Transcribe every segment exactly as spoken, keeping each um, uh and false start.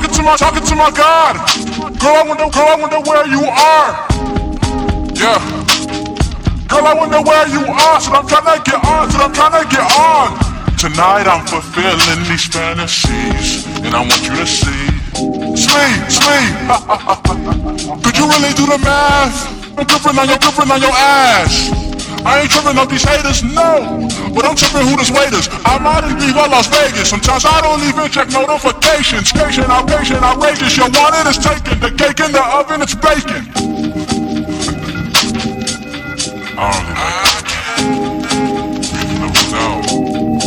talking to my, talking to my God. Girl, I wonder, girl, I wonder where you are. Yeah. Girl, I wonder where you are. So I'm trying to get on, so I'm trying to get on. Tonight I'm fulfilling these fantasies, and I want you to see. Sleep, sleep. Could you really do the math? I'm tripping on your, tripping on your ass. I ain't tripping on these haters, no. But I'm tripping who this waiters. I might as well Las Vegas. Sometimes I don't even check notifications. Patient, outpatient, outrageous. You want it, it's taken. The cake in the oven, it's baking. I don't even like that. You never know.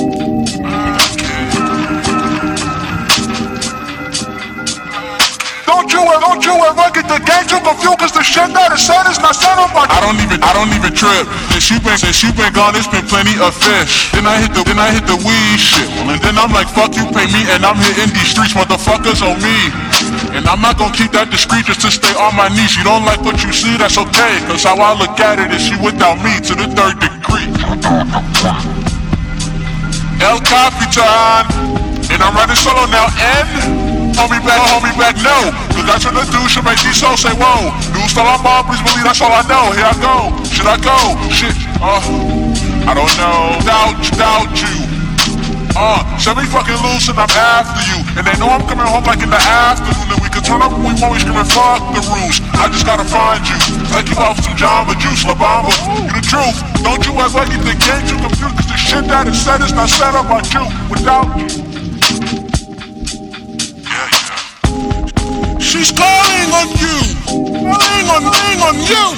Don't you ever, don't you ever get the game too confused, cause the shit that is said is not said on my. I don't even, I don't even trip. Since you been, since you been gone, it's been plenty of fish. Then I hit the, then I hit the weed shit. Well, and then I'm like, fuck you, pay me, and I'm hitting these streets, motherfuckers on me. And I'm not gonna keep that discreet just to stay on my knees. You don't like what you see, that's okay. Cause how I look at it is you without me to the third degree. El Capitan, and I'm riding solo now, and hold me back, hold me back, no. Cause that's what the dude should make these souls say, whoa. Dude stole our mom, please believe that's all I know. Here I go, should I go? Shit, uh, I don't know. Doubt, doubt you. Uh, set me fucking loose and I'm after you. And they know I'm coming home like in the afternoon. And we can turn up when we want, we screaming fuck the rules. I just gotta find you, take you off some Jamba Juice, La Bamba. You the truth, don't you ever get the game too confused. Cause the shit that is said is not said about you without you. She's calling on you, calling on, calling on you.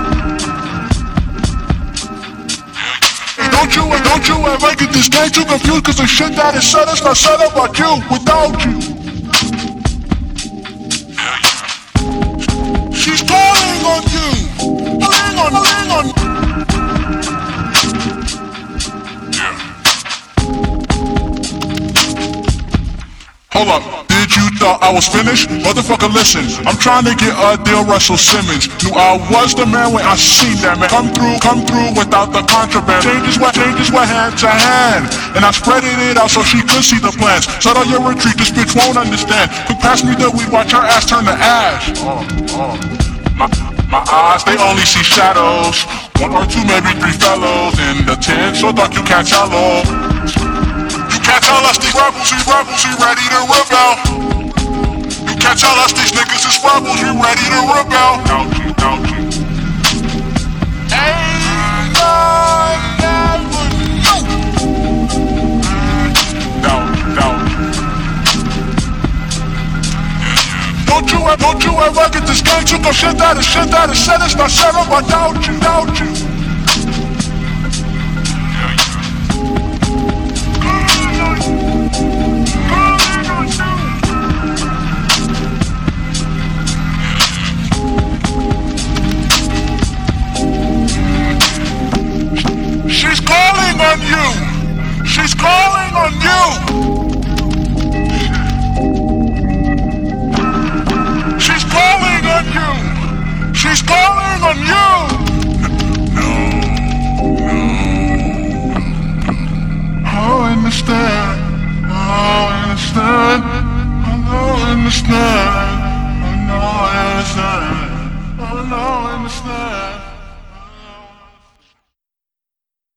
Don't you, don't you ever get this game too confused, cause the shit that is said is not said about you without you. She's calling on you, calling on, calling on. Yeah. Hold up. Did you thought I was finished? Motherfucker, listen. I'm trying to get a deal, Russell Simmons. Knew I was the man when I seen that man. Come through, come through without the contraband. Changes what, changes what hand to hand. And I spreaded it out so she could see the plans. Settle your retreat, this bitch won't understand. Quick pass me the weed, watch her ass turn to ash. Oh, oh. My, my eyes, they only see shadows. One or two, maybe three fellows. In the tent, so dark you can't tell all. Can't tell us these rebels, we rebels, we ready to rebel. You can't tell us these niggas is rebels, we ready to rebel. Don't you, don't you. Ain't I never knew. Don't, don't. Don't you ever, don't you ever get this gang too, cause shit that is shit that is said, it's not said about doubt you, doubt you.